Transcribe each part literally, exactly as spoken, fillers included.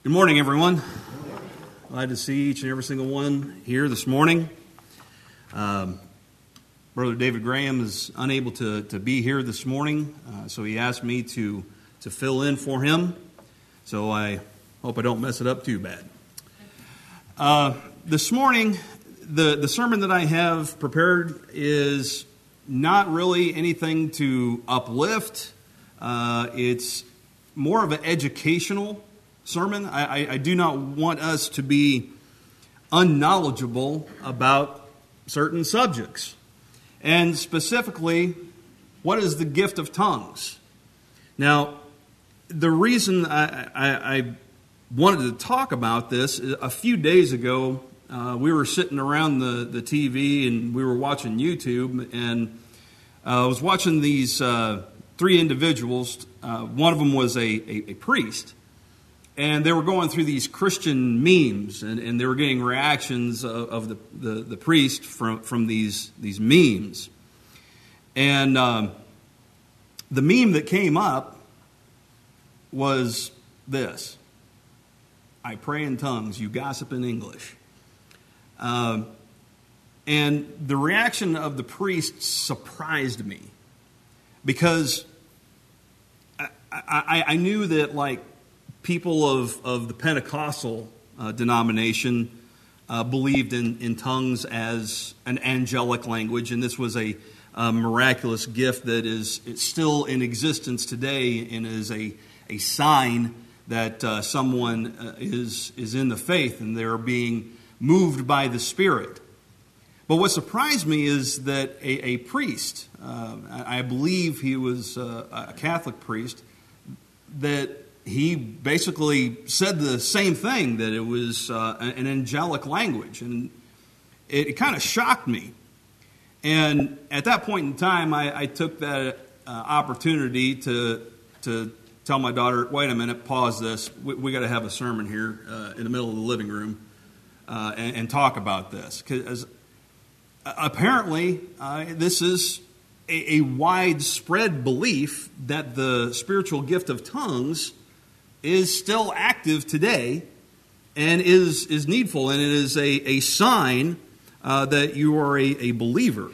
Good morning, everyone. Glad to see each and every single one here this morning. Um, Brother David Graham is unable to, to be here this morning, uh, so he asked me to, to fill in for him. So I hope I don't mess it up too bad. Uh, this morning, the, the sermon that I have prepared is not really anything to uplift. Uh, it's more of an educational sermon. I, I, I do not want us to be unknowledgeable about certain subjects. And specifically, what is the gift of tongues? Now, the reason I, I, I wanted to talk about this, a few days ago, uh, we were sitting around the, the T V and we were watching YouTube, and uh, I was watching these uh, three individuals. Uh, one of them was a, a, a priest. And they were going through these Christian memes, and, and they were getting reactions of, of the, the, the priest from, from these, these memes. And um, the meme that came up was this: I pray in tongues, you gossip in English. Um, and the reaction of the priest surprised me, because I, I, I knew that, like, people of, of the Pentecostal uh, denomination uh, believed in, in tongues as an angelic language, and this was a, a miraculous gift that is it's still in existence today and is a, a sign that uh, someone uh, is, is in the faith and they're being moved by the Spirit. But what surprised me is that a, a priest, uh, I believe he was uh, a Catholic priest, that he basically said the same thing, that it was uh, an angelic language. And it, it kind of shocked me. And at that point in time, I, I took that uh, opportunity to to tell my daughter, wait a minute, pause this. We, we got to have a sermon here uh, in the middle of the living room uh, and, and talk about this. Because apparently uh, this is a, a widespread belief that the spiritual gift of tongues is still active today and is, is needful, and it is a, a sign uh, that you are a, a believer.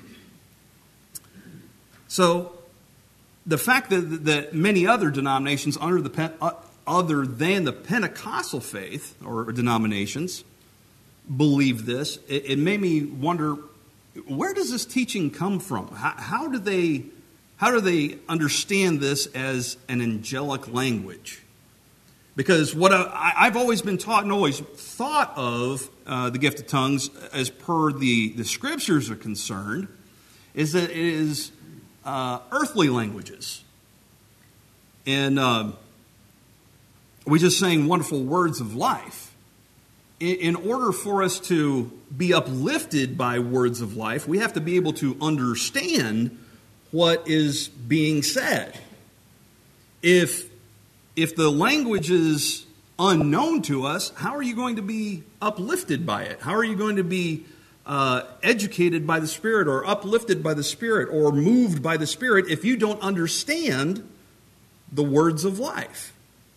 So the fact that, that many other denominations under the uh, other than the Pentecostal faith or denominations believe this, it, it made me wonder, where does this teaching come from? How, how do they how do they understand this as an angelic language? Because what I, I've always been taught and always thought of uh, the gift of tongues, as per the, the Scriptures are concerned, is that it is uh, earthly languages. And uh, we just sang wonderful words of life. In, in order for us to be uplifted by words of life, we have to be able to understand what is being said. If If the language is unknown to us, how are you going to be uplifted by it? How are you going to be uh, educated by the Spirit, or uplifted by the Spirit, or moved by the Spirit if you don't understand the words of life?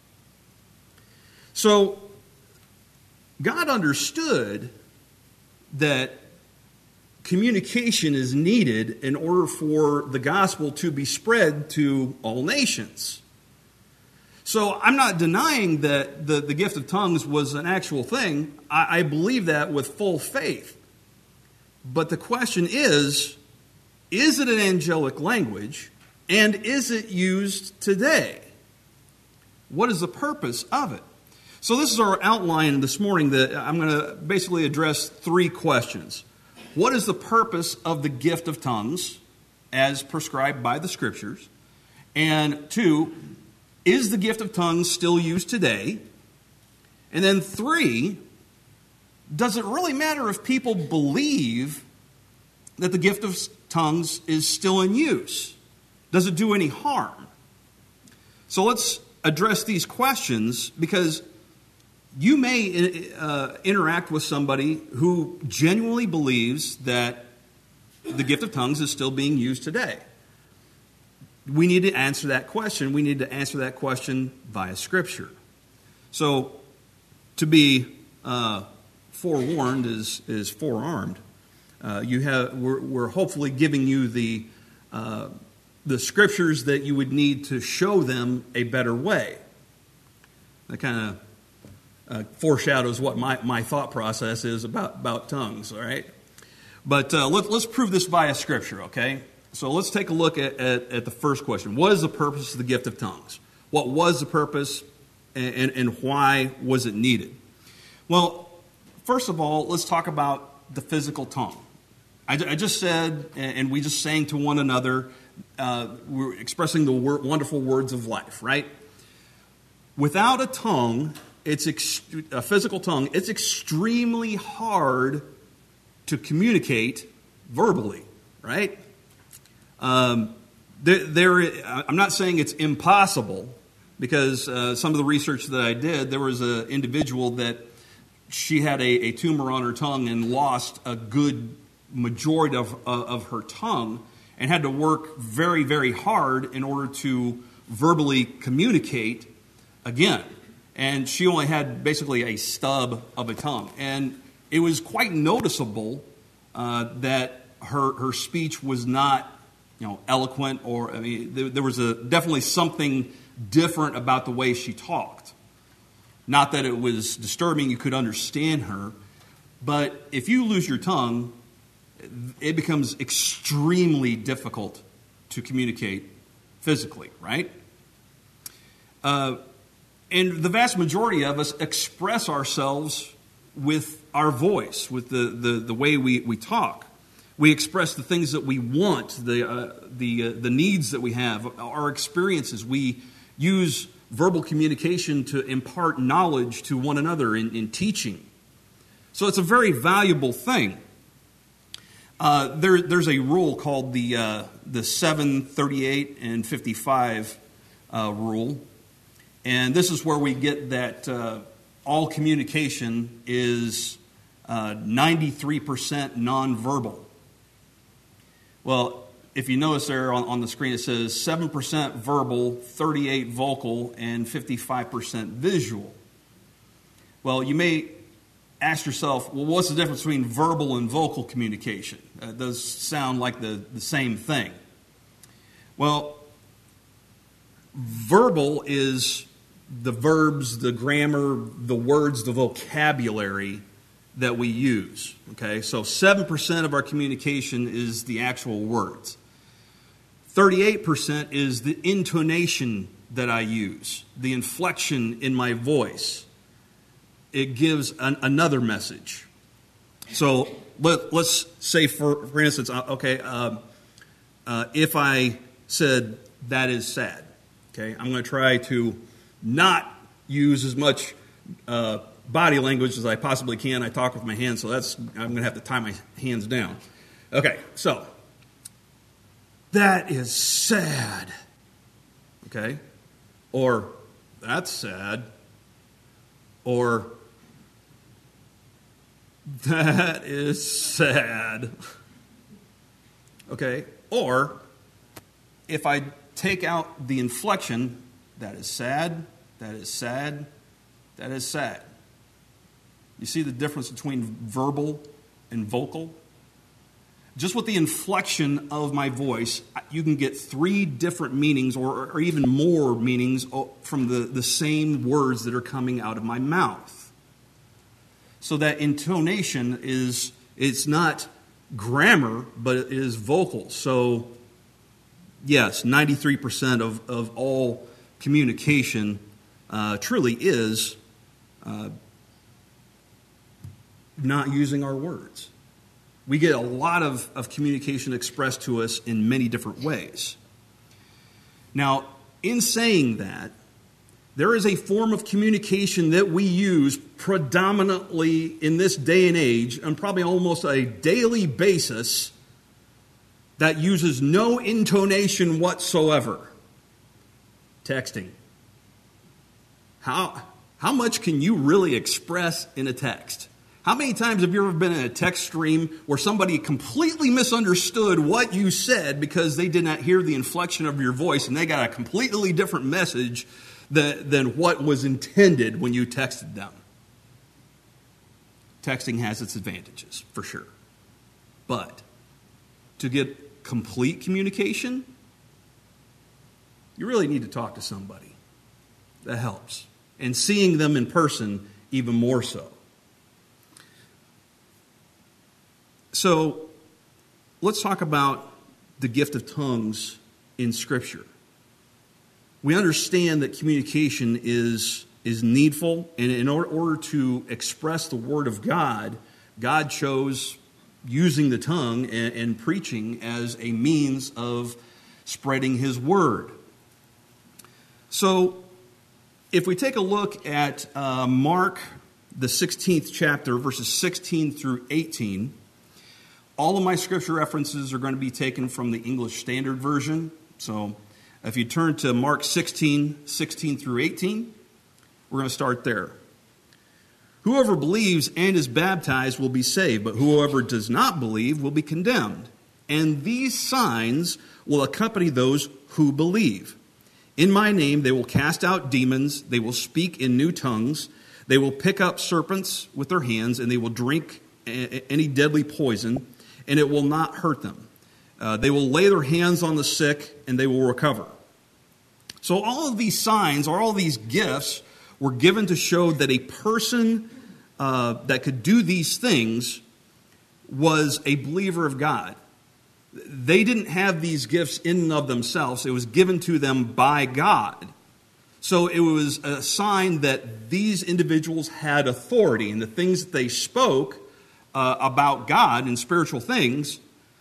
So God understood that communication is needed in order for the gospel to be spread to all nations. So I'm not denying that the, the gift of tongues was an actual thing. I, I believe that with full faith. But the question is, is it an angelic language, and is it used today? What is the purpose of it? So this is our outline this morning, that I'm going to basically address three questions. What is the purpose of the gift of tongues as prescribed by the Scriptures? And two, is the gift of tongues still used today? And then three, does it really matter if people believe that the gift of tongues is still in use? Does it do any harm? So let's address these questions, because you may uh, interact with somebody who genuinely believes that the gift of tongues is still being used today. We need to answer that question. We need to answer that question via Scripture. So to be uh, forewarned is, is forearmed. Uh, you have, we're, we're hopefully giving you the, uh, the scriptures that you would need to show them a better way. That kind of uh, foreshadows what my, my thought process is about, about tongues, all right? But uh, let, let's prove this via scripture, okay? So let's take a look at, at, at the first question. What is the purpose of the gift of tongues? What was the purpose, and, and, and why was it needed? Well, first of all, let's talk about the physical tongue. I, I just said, and we just sang to one another, uh, we're expressing the word, wonderful words of life, right? Without a tongue, it's ex- a physical tongue, it's extremely hard to communicate verbally, right? Um, there, there, I'm not saying it's impossible, because uh, some of the research that I did, there was an individual that she had a, a tumor on her tongue and lost a good majority of, uh, of her tongue, and had to work very, very hard in order to verbally communicate again. And she only had basically a stub of a tongue. And it was quite noticeable uh, that her her speech was not, you know, eloquent, or I mean, there, there was a definitely something different about the way she talked. Not that it was disturbing; you could understand her, but if you lose your tongue, it becomes extremely difficult to communicate physically, right? Uh, and the vast majority of us express ourselves with our voice, with the, the, the way we, we talk. We express the things that we want, the, uh, the, uh, the needs that we have, our experiences. We use verbal communication to impart knowledge to one another in, in teaching. So it's a very valuable thing. Uh, there, there's a rule called the uh, the seven, thirty-eight, and fifty-five uh, rule, and this is where we get that uh, all communication is uh, ninety-three percent nonverbal. Well, if you notice there on, on the screen, it says seven percent verbal, thirty-eight vocal, and fifty-five percent visual. Well, you may ask yourself, well, what's the difference between verbal and vocal communication? Uh, it does sound like the, the same thing. Well, verbal is the verbs, the grammar, the words, the vocabulary that we use. Okay, so seven percent of our communication is the actual words. thirty-eight percent is the intonation that I use, the inflection in my voice. It gives an, another message. So let, let's say, for, for instance, okay, um, uh, if I said, that is sad, okay, I'm going to try to not use as much uh, body language as I possibly can. I talk with my hands, so that's I'm going to have to tie my hands down. Okay, so that is sad, okay, or that's sad, or that is sad. Okay? Or, if I take out the inflection, that is sad, that is sad, that is sad. You see the difference between verbal and vocal? Just with the inflection of my voice, you can get three different meanings, or, or even more meanings from the, the same words that are coming out of my mouth. So that intonation is, it's not grammar, but it is vocal. So, yes, ninety-three percent of, of all communication uh, truly is uh, not using our words. We get a lot of, of communication expressed to us in many different ways. Now, in saying that, there is a form of communication that we use predominantly in this day and age, on probably almost a daily basis, that uses no intonation whatsoever. Texting. How, how much can you really express in a text? How many times have you ever been in a text stream where somebody completely misunderstood what you said because they did not hear the inflection of your voice, and they got a completely different message than, than what was intended when you texted them? texting has its advantages, for sure. But to get complete communication, you really need to talk to somebody. That helps. And seeing them in person, even more so. So, let's talk about the gift of tongues in Scripture. We understand that communication is, is needful, and in order to express the Word of God, God chose using the tongue and, and preaching as a means of spreading His Word. So, if we take a look at uh, Mark, the sixteenth chapter, verses sixteen through eighteen, all of my scripture references are going to be taken from the English Standard Version. So, if you turn to Mark sixteen, sixteen through eighteen, we're going to start there. Whoever believes and is baptized will be saved, but whoever does not believe will be condemned. And these signs will accompany those who believe. In my name they will cast out demons, they will speak in new tongues, they will pick up serpents with their hands, and they will drink any deadly poison, and it will not hurt them. Uh, they will lay their hands on the sick, and they will recover. So all of these signs, or all of these gifts, were given to show that a person uh, that could do these things was a believer of God. They didn't have these gifts in and of themselves. It was given to them by God. So it was a sign that these individuals had authority, and the things that they spoke uh, about God and spiritual things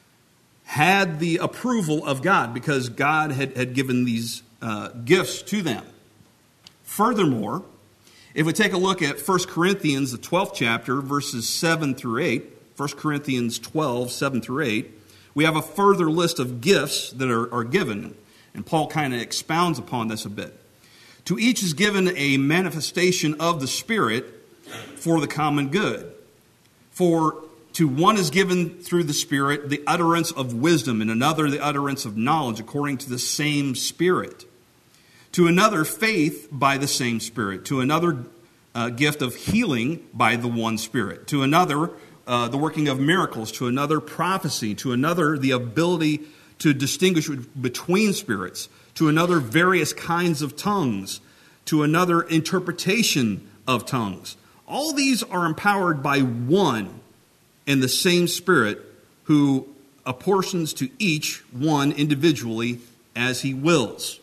had the approval of God, because God had, had given these uh, gifts to them. Furthermore, if we take a look at First Corinthians, the twelfth chapter, verses seven through eight, First Corinthians twelve, seven through eight, we have a further list of gifts that are, are given, and Paul kind of expounds upon this a bit. To each is given a manifestation of the Spirit for the common good. For to one is given through the Spirit the utterance of wisdom, and another the utterance of knowledge according to the same Spirit. To another, faith by the same Spirit. To another, uh, gift of healing by the one Spirit. To another, uh, the working of miracles. To another, prophecy. To another, the ability to distinguish between spirits. To another, various kinds of tongues. To another, interpretation of tongues. All these are empowered by one and the same Spirit, who apportions to each one individually as He wills.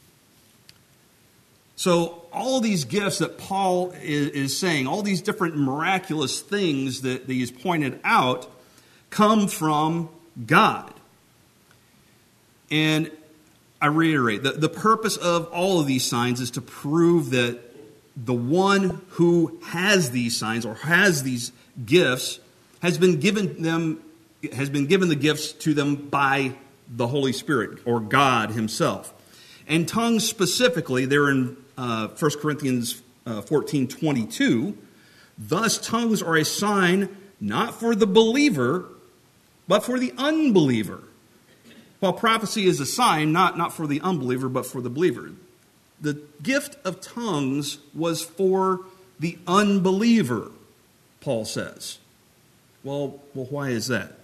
So all of these gifts that Paul is, is saying, all these different miraculous things that, that he's pointed out, come from God. And I reiterate, the, the purpose of all of these signs is to prove that the one who has these signs or has these gifts has been given them, has been given the gifts to them by the Holy Spirit or God Himself. And tongues specifically, they're in uh, First Corinthians uh, fourteen twenty-two. Thus, tongues are a sign not for the believer, but for the unbeliever. While prophecy is a sign not, not for the unbeliever, but for the believer. The gift of tongues was for the unbeliever, Paul says. Well, well, why is that?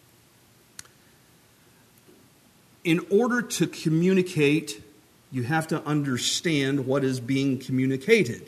In order to communicate, you have to understand what is being communicated.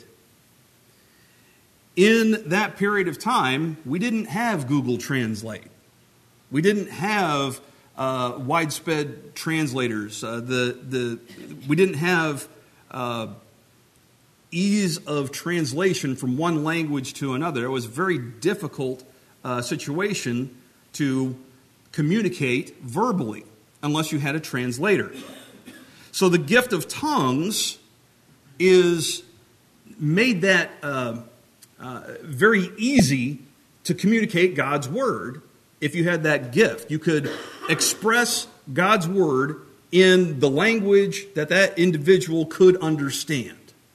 In that period of time, we didn't have Google Translate. We didn't have uh, widespread translators. Uh, the the we didn't have uh, ease of translation from one language to another. It was a very difficult uh, situation to communicate verbally unless you had a translator. So the gift of tongues is made that uh, uh, very easy to communicate God's word. If you had that gift, you could express God's word in the language that that individual could understand,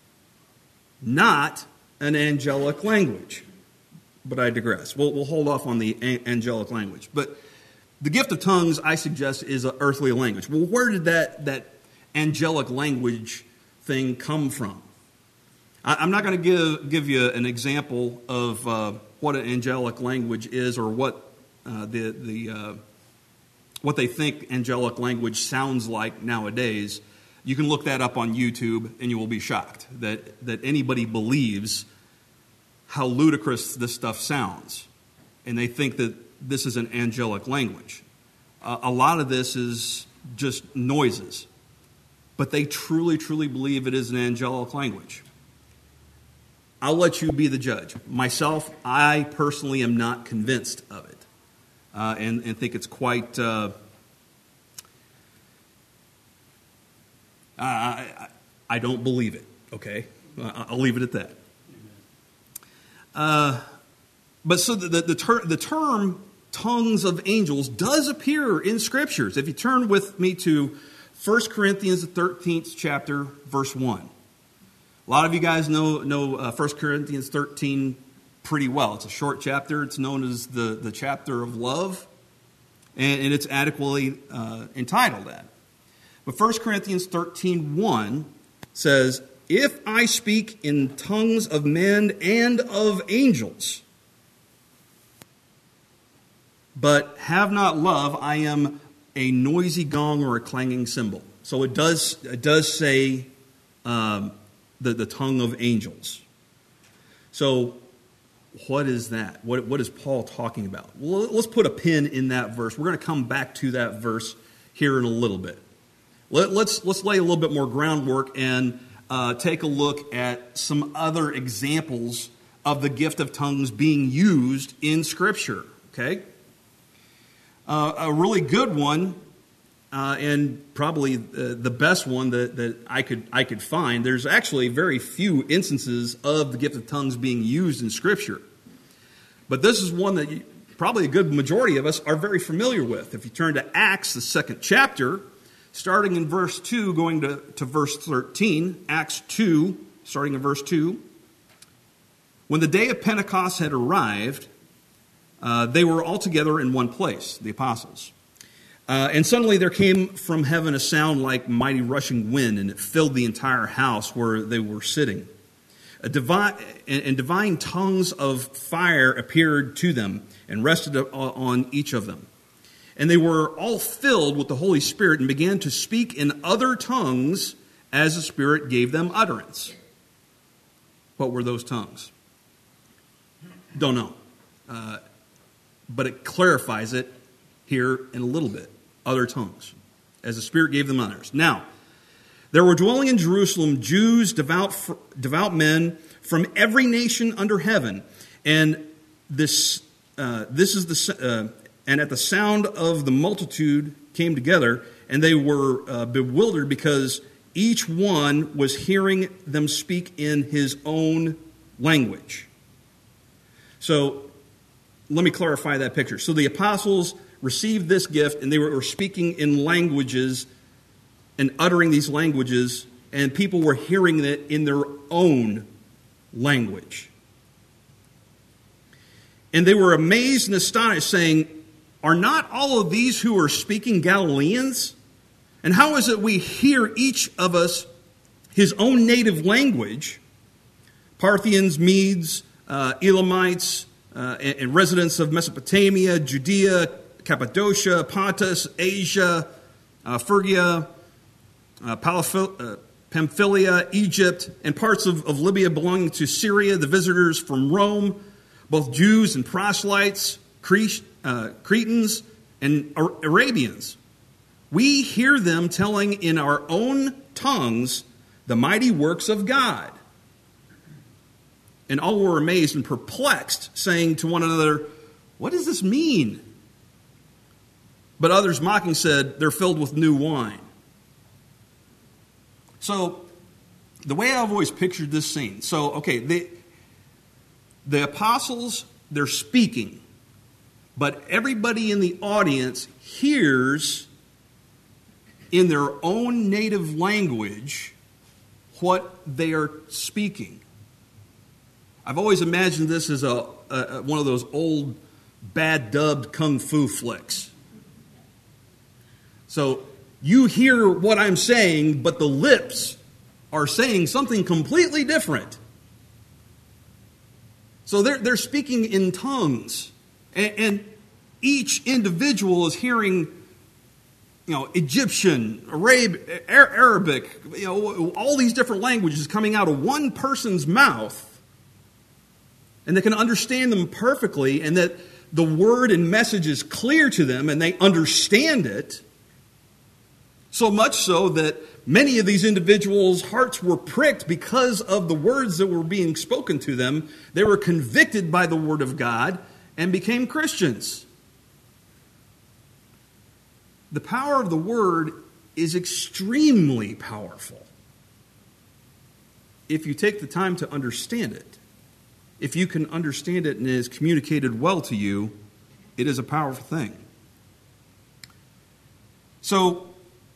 not an angelic language. But I digress. We'll, we'll hold off on the a- angelic language. But the gift of tongues, I suggest, is an earthly language. Well, where did that, that angelic language thing come from? I, I'm not going to give give you an example of uh, what an angelic language is, or what uh, the the uh, what they think angelic language sounds like nowadays, you can look that up on YouTube, and you will be shocked that that anybody believes how ludicrous this stuff sounds, and they think that this is an angelic language. Uh, a lot of this is just noises, but they truly, truly believe it is an angelic language. I'll let you be the judge. Myself, I personally am not convinced of it, uh, and, and think it's quite... Uh, I, I, I don't believe it, okay? I'll leave it at that. Uh, but so the, the, the, ter- the term tongues of angels does appear in Scriptures. If you turn with me to First Corinthians, the thirteenth chapter, verse one. A lot of you guys know, know uh, First Corinthians thirteen pretty well. It's a short chapter. It's known as the, the chapter of love, and, and it's adequately uh, entitled that. But First Corinthians thirteen one says, "If I speak in tongues of men and of angels, but have not love, I am a noisy gong or a clanging cymbal." So it does it does say um, the, the tongue of angels. So what is that? What, what is Paul talking about? Well, let's put a pin in that verse. We're going to come back to that verse here in a little bit. Let, let's, let's lay a little bit more groundwork and uh, take a look at some other examples of the gift of tongues being used in Scripture. Okay? Uh, a really good one, uh, and probably uh, the best one that, that I could I could find. There's actually very few instances of the gift of tongues being used in Scripture, but this is one that you, probably a good majority of us are very familiar with. If you turn to Acts, the second chapter, starting in verse two, going to, to verse thirteen, Acts two, starting in verse two. When the day of Pentecost had arrived, Uh, they were all together in one place, the apostles. Uh, and suddenly there came from heaven a sound like mighty rushing wind, and it filled the entire house where they were sitting. A divine, and divine tongues of fire appeared to them and rested on each of them. And they were all filled with the Holy Spirit and began to speak in other tongues as the Spirit gave them utterance. What were those tongues? Don't know. Uh, But it clarifies it here in a little bit. Other tongues, as the Spirit gave them others. Now, there were dwelling in Jerusalem Jews, devout devout men from every nation under heaven, and this uh, this is the uh, and at the sound of the multitude came together, and they were uh, bewildered because each one was hearing them speak in his own language. So, let me clarify that picture. So the apostles received this gift, and they were speaking in languages and uttering these languages, and people were hearing it in their own language. And they were amazed and astonished, saying, "Are not all of these who are speaking Galileans? And how is it we hear each of us his own native language? Parthians, Medes, uh, Elamites, Uh, and, and residents of Mesopotamia, Judea, Cappadocia, Pontus, Asia, uh, Phrygia, uh, Palaph- uh, Pamphylia, Egypt, and parts of, of Libya belonging to Syria, the visitors from Rome, both Jews and proselytes, Crete, uh, Cretans, and Arabians. We hear them telling in our own tongues the mighty works of God." And all were amazed and perplexed, saying to one another, "What does this mean?" But others mocking said, "They're filled with new wine." So, the way I've always pictured this scene. So, okay, the, the apostles, they're speaking. But everybody in the audience hears in their own native language what they are speaking. I've always imagined this as a, a one of those old, bad dubbed kung fu flicks. So you hear what I'm saying, but the lips are saying something completely different. So they're, they're speaking in tongues. And, and each individual is hearing, you know, Egyptian, Arab, Arabic, you know, all these different languages coming out of one person's mouth. And they can understand them perfectly, and that the word and message is clear to them, and they understand it. So much so that many of these individuals' hearts were pricked because of the words that were being spoken to them. They were convicted by the word of God and became Christians. The power of the word is extremely powerful if you take the time to understand it. If you can understand it and it is communicated well to you, it is a powerful thing. So,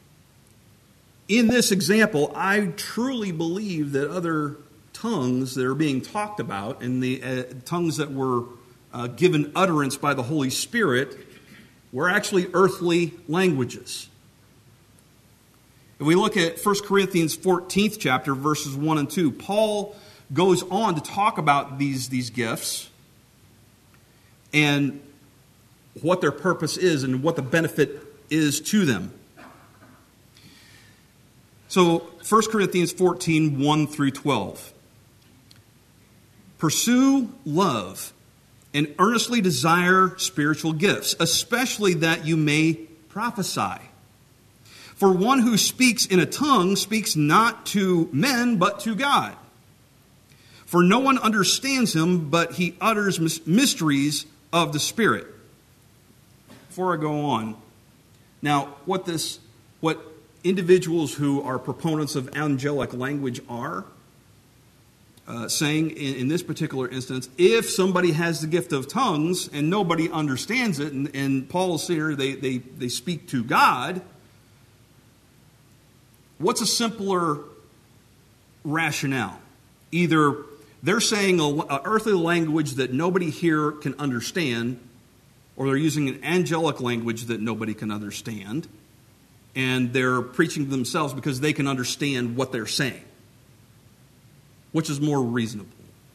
in this example, I truly believe that other tongues that are being talked about, and the uh, tongues that were uh, given utterance by the Holy Spirit, were actually earthly languages. If we look at First Corinthians fourteenth chapter, verses one and two, Paul goes on to talk about these, these gifts and what their purpose is and what the benefit is to them. So, First Corinthians fourteen, one through twelve. Pursue love and earnestly desire spiritual gifts, especially that you may prophesy. For one who speaks in a tongue speaks not to men, but to God. For no one understands him, but he utters mysteries of the Spirit. Before I go on, now what this, what individuals who are proponents of angelic language are uh, saying in, in this particular instance, if somebody has the gift of tongues and nobody understands it, and, and Paul's here, they, they, they speak to God, what's a simpler rationale? Either they're saying an earthly language that nobody here can understand, or they're using an angelic language that nobody can understand, and they're preaching to themselves because they can understand what they're saying. Which is more reasonable?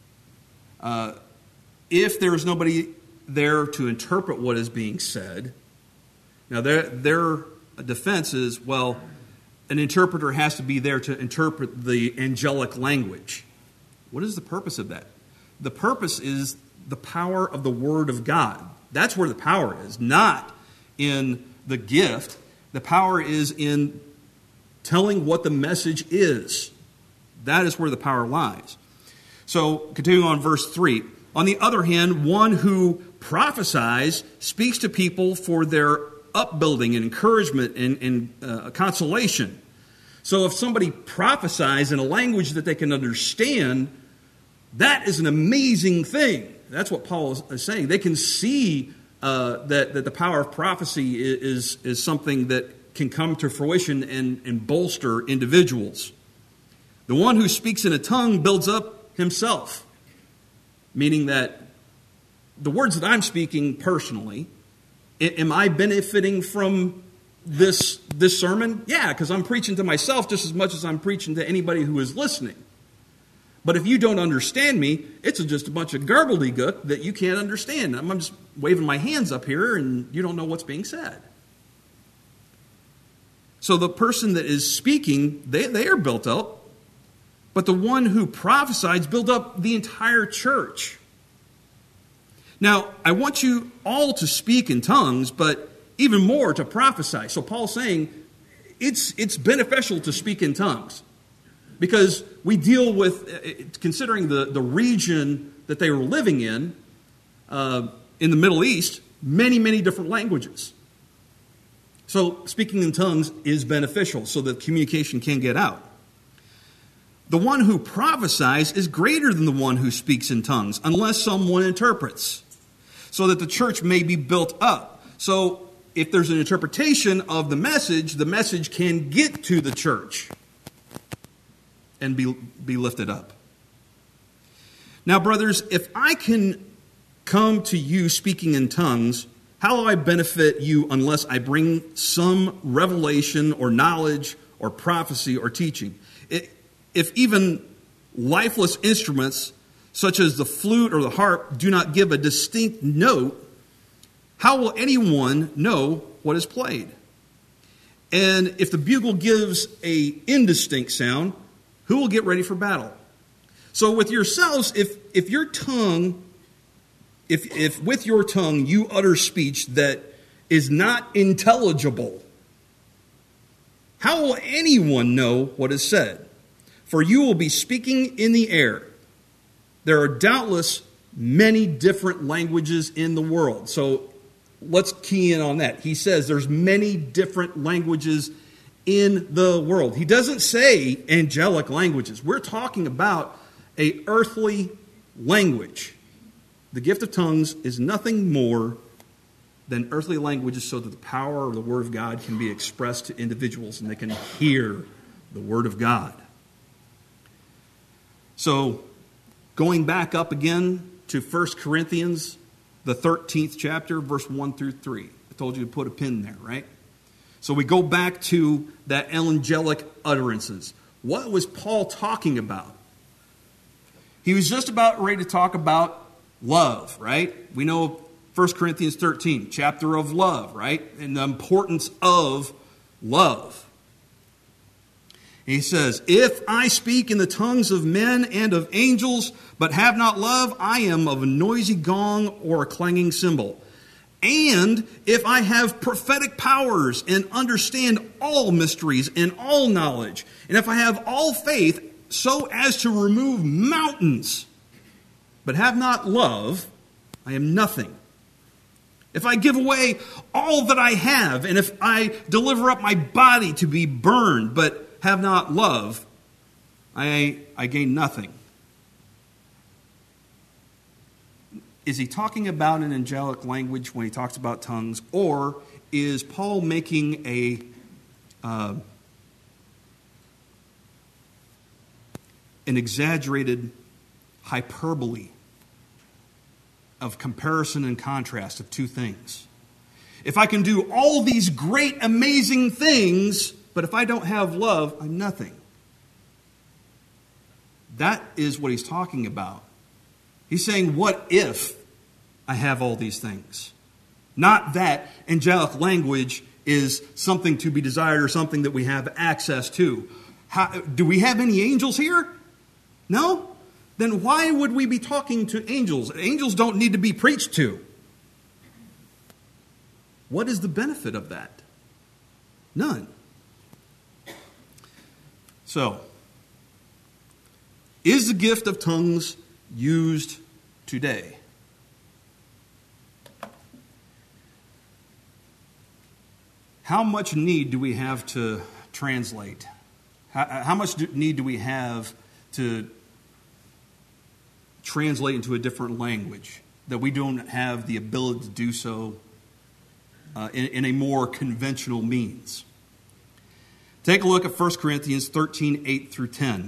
Uh, if there is nobody there to interpret what is being said, now their, their defense is, well, an interpreter has to be there to interpret the angelic language. What is the purpose of that? The purpose is the power of the Word of God. That's where the power is, not in the gift. The power is in telling what the message is. That is where the power lies. So, continuing on verse three. On the other hand, one who prophesies speaks to people for their upbuilding and encouragement and, and uh, consolation. So if somebody prophesies in a language that they can understand, that is an amazing thing. That's what Paul is saying. They can see uh, that, that the power of prophecy is, is something that can come to fruition and, and bolster individuals. The one who speaks in a tongue builds up himself, meaning that the words that I'm speaking personally, am I benefiting from this, this sermon? Yeah, because I'm preaching to myself just as much as I'm preaching to anybody who is listening. But if you don't understand me, it's just a bunch of gobbledygook that you can't understand. I'm just waving my hands up here and you don't know what's being said. So the person that is speaking, they, they are built up. But the one who prophesies build up the entire church. Now, I want you all to speak in tongues, but even more to prophesy. So Paul's saying it's, it's beneficial to speak in tongues. Because we deal with, considering the, the region that they were living in, uh, in the Middle East, many, many different languages. So speaking in tongues is beneficial so that communication can get out. The one who prophesies is greater than the one who speaks in tongues, unless someone interprets, so that the church may be built up. So if there's an interpretation of the message, the message can get to the church and be, be lifted up. Now, brothers, if I can come to you speaking in tongues, how will I benefit you unless I bring some revelation or knowledge or prophecy or teaching? It, If even lifeless instruments such as the flute or the harp, do not give a distinct note, how will anyone know what is played? And if the bugle gives a indistinct sound, who will get ready for battle? So with yourselves, if if your tongue, if if with your tongue you utter speech that is not intelligible, how will anyone know what is said? For you will be speaking in the air. There are doubtless many different languages in the world. So let's key in on that. He says there's many different languages in the world. He doesn't say angelic languages. We're talking about a earthly language. The gift of tongues is nothing more than earthly languages so that the power of the Word of God can be expressed to individuals and they can hear the Word of God. So, going back up again to First Corinthians, the thirteenth chapter, verse one through three. I told you to put a pin there, right? So we go back to that angelic utterances. What was Paul talking about? He was just about ready to talk about love, right? We know First Corinthians thirteen, chapter of love, right? And the importance of love. He says, if I speak in the tongues of men and of angels, but have not love, I am of a noisy gong or a clanging cymbal. And if I have prophetic powers and understand all mysteries and all knowledge, and if I have all faith so as to remove mountains, but have not love, I am nothing. If I give away all that I have, and if I deliver up my body to be burned, but have not love, I, I gain nothing. Is he talking about an angelic language when he talks about tongues, or is Paul making a uh, an exaggerated hyperbole of comparison and contrast of two things? If I can do all these great, amazing things, but if I don't have love, I'm nothing. That is what he's talking about. He's saying, what if I have all these things? Not that angelic language is something to be desired or something that we have access to. How, do we have any angels here? No? Then why would we be talking to angels? Angels don't need to be preached to. What is the benefit of that? None. So, is the gift of tongues used today? How much need do we have to translate? How, how much do, need do we have to translate into a different language that we don't have the ability to do so uh, in, in a more conventional means? Take a look at First Corinthians thirteen, eight through ten.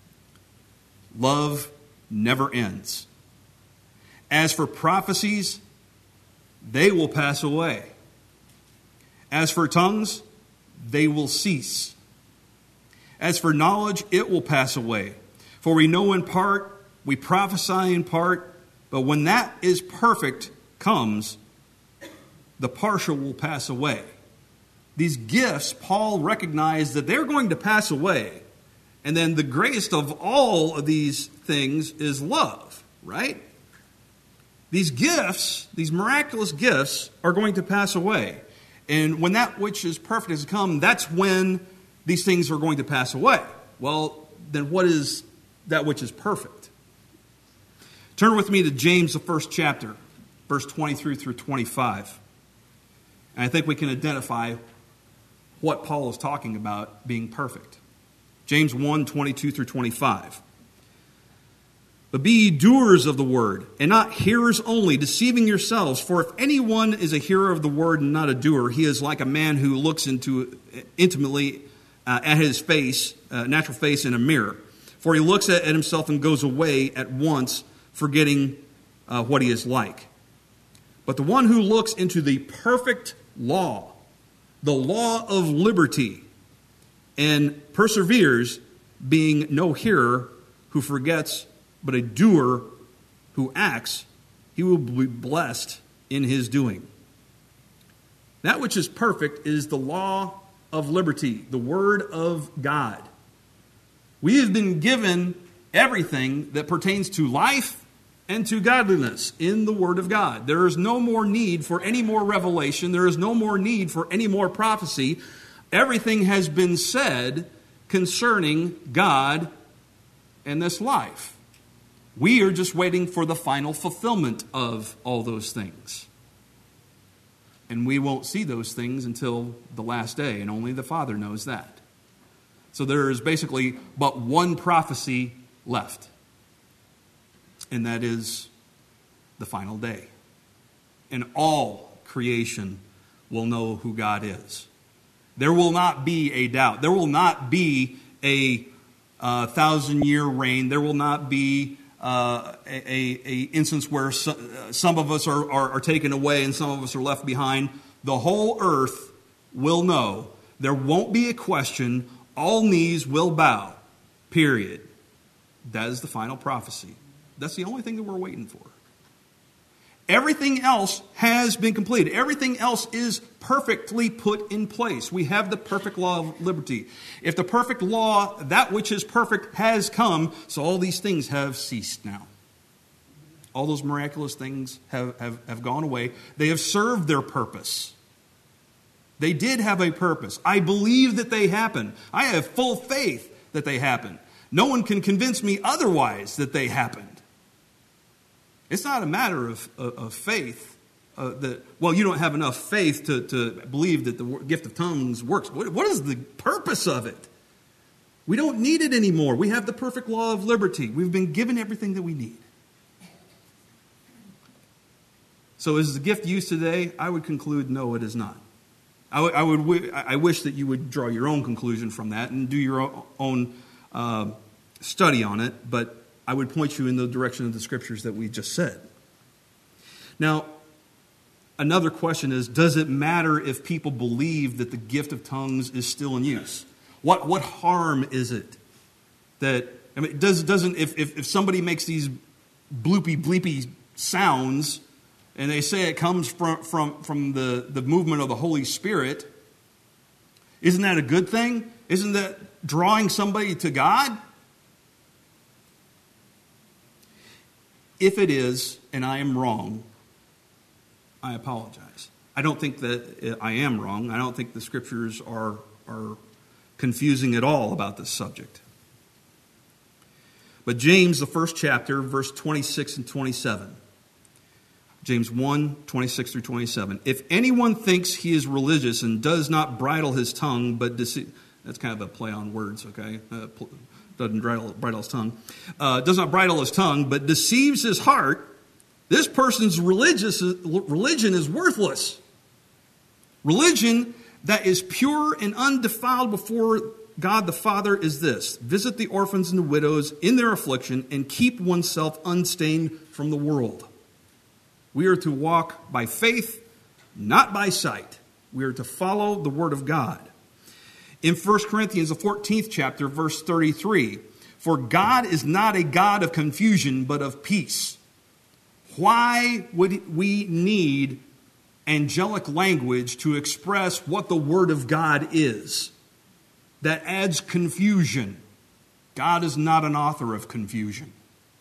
Love never ends. As for prophecies, they will pass away. As for tongues, they will cease. As for knowledge, it will pass away. For we know in part, we prophesy in part, but when that is perfect comes, the partial will pass away. These gifts, Paul recognized that they're going to pass away. And then the greatest of all of these things is love, right? These gifts, these miraculous gifts, are going to pass away. And when that which is perfect has come, that's when these things are going to pass away. Well, then what is that which is perfect? Turn with me to James, the first chapter, verse twenty-three through twenty-five. And I think we can identify what Paul is talking about being perfect. James one, twenty-two through twenty-five. But be ye doers of the word, and not hearers only, deceiving yourselves. For if anyone is a hearer of the word and not a doer, he is like a man who looks into intimately uh, at his face, uh, natural face in a mirror. For he looks at, at himself and goes away at once, forgetting uh, what he is like. But the one who looks into the perfect law, the law of liberty, and perseveres, being no hearer who forgets, but a doer who acts, he will be blessed in his doing. That which is perfect is the law of liberty, the word of God. We have been given everything that pertains to life and to godliness in the Word of God. There is no more need for any more revelation. There is no more need for any more prophecy. Everything has been said concerning God and this life. We are just waiting for the final fulfillment of all those things. And we won't see those things until the last day, and only the Father knows that. So there is basically but one prophecy left, and that is the final day. And all creation will know who God is. There will not be a doubt. There will not be a uh, thousand-year reign. There will not be uh, a, a, a instance where some, uh, some of us are, are, are taken away and some of us are left behind. The whole earth will know. There won't be a question. All knees will bow. Period. That is the final prophecy. That's the only thing that we're waiting for. Everything else has been completed. Everything else is perfectly put in place. We have the perfect law of liberty. If the perfect law, that which is perfect, has come, so all these things have ceased now. All those miraculous things have, have, have gone away. They have served their purpose. They did have a purpose. I believe that they happen. I have full faith that they happen. No one can convince me otherwise that they happened. It's not a matter of, of, of faith. Uh, that well, you don't have enough faith to, to believe that the gift of tongues works. What, what is the purpose of it? We don't need it anymore. We have the perfect law of liberty. We've been given everything that we need. So is the gift used today? I would conclude, no, it is not. I, w- I would. I wish that you would draw your own conclusion from that and do your own uh, study on it, but I would point you in the direction of the scriptures that we just said. Now, another question is, does it matter if people believe that the gift of tongues is still in use? What what harm is it that, I mean, does, doesn't, if, if, if somebody makes these bloopy, bleepy sounds and they say it comes from, from, from the, the movement of the Holy Spirit, isn't that a good thing? Isn't that drawing somebody to God? If it is, and I am wrong, I apologize. I don't think that I am wrong. I don't think the scriptures are, are confusing at all about this subject. But James, the first chapter, verse twenty-six and twenty-seven. James one, twenty-six through twenty-seven. If anyone thinks he is religious and does not bridle his tongue, but deceive... That's kind of a play on words, okay? Uh, pl- doesn't bridle, bridle his tongue. Uh, does not bridle his tongue, but deceives his heart, this person's religious religion is worthless. Religion that is pure and undefiled before God the Father is this: visit the orphans and the widows in their affliction and keep oneself unstained from the world. We are to walk by faith, not by sight. We are to follow the word of God. In First Corinthians, the fourteenth chapter, verse thirty-three, for God is not a God of confusion, but of peace. Why would we need angelic language to express what the Word of God is? That adds confusion. God is not an author of confusion.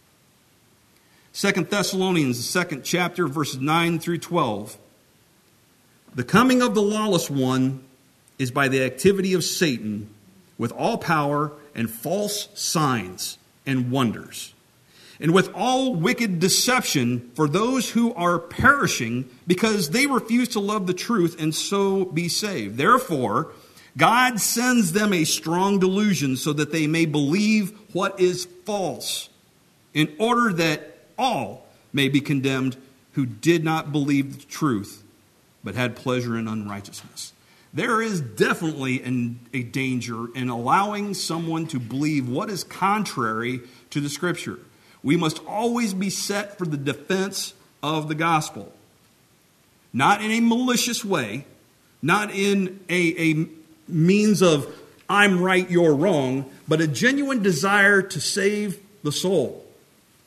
Second Thessalonians, the second chapter, verses nine through twelve. The coming of the lawless one is by the activity of Satan with all power and false signs and wonders, and with all wicked deception for those who are perishing because they refuse to love the truth and so be saved. Therefore, God sends them a strong delusion so that they may believe what is false, in order that all may be condemned who did not believe the truth, but had pleasure in unrighteousness. There is definitely an, a danger in allowing someone to believe what is contrary to the Scripture. We must always be set for the defense of the gospel. Not in a malicious way, not in a, a means of I'm right, you're wrong, but a genuine desire to save the soul.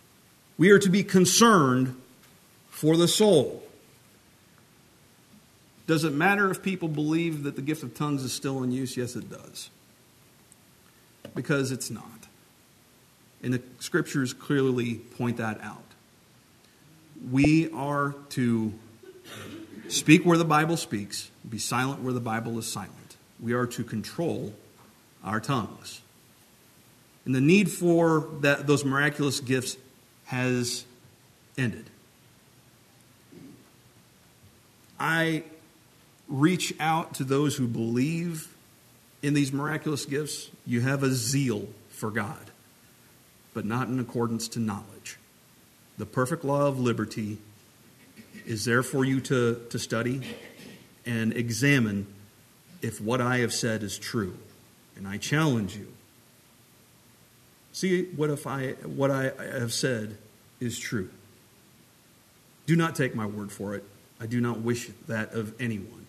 We are to be concerned for the soul. Does it matter if people believe that the gift of tongues is still in use? Yes, it does. Because it's not. And the scriptures clearly point that out. We are to speak where the Bible speaks, be silent where the Bible is silent. We are to control our tongues. And the need for that, those miraculous gifts has ended. I reach out to those who believe in these miraculous gifts. You have a zeal for God, but not in accordance to knowledge. The perfect law of liberty is there for you to, to study and examine if what I have said is true. And I challenge you. See what if I what I have said is true. Do not take my word for it. I do not wish that of anyone.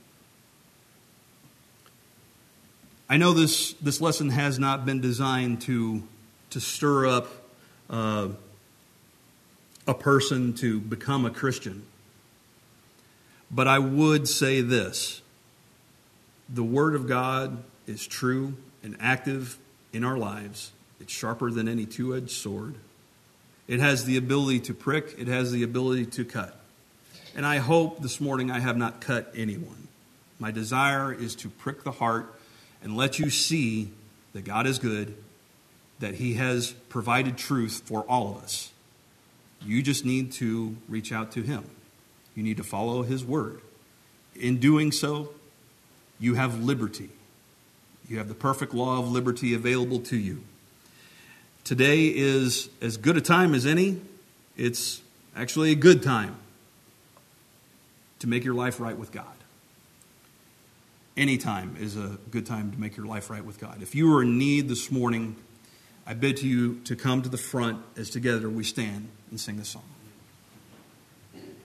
I know this, this lesson has not been designed to, to stir up uh, a person to become a Christian. But I would say this. The Word of God is true and active in our lives. It's sharper than any two-edged sword. It has the ability to prick. It has the ability to cut. And I hope this morning I have not cut anyone. My desire is to prick the heart and let you see that God is good, that He has provided truth for all of us. You just need to reach out to Him. You need to follow His word. In doing so, you have liberty. You have the perfect law of liberty available to you. Today is as good a time as any. It's actually a good time to make your life right with God. Any time is a good time to make your life right with God. If you are in need this morning, I bid to you to come to the front as together we stand and sing this song.